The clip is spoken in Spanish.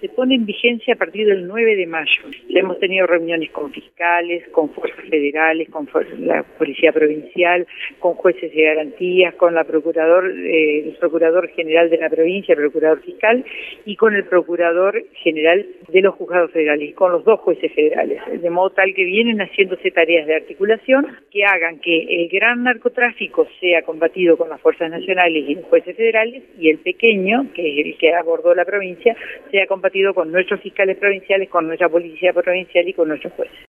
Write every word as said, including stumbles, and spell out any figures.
se pone en vigencia a partir del nueve de mayo. Ya hemos tenido reuniones con fiscales, con fuerzas federales, con la Policía Provincial, con jueces de garantías, con la procurador, eh, el Procurador General de la provincia, el Procurador Fiscal, y con el Procurador General de los Juzgados Federales, y con los dos jueces federales, de modo tal que vienen haciéndose tareas de articulación que hagan que el gran narcotráfico sea combatido con las fuerzas nacionales y los jueces federales, y el pequeño, que es el que abordó la provincia, sea combatido con nuestros fiscales provinciales, con nuestra policía provincial y con nuestros jueces.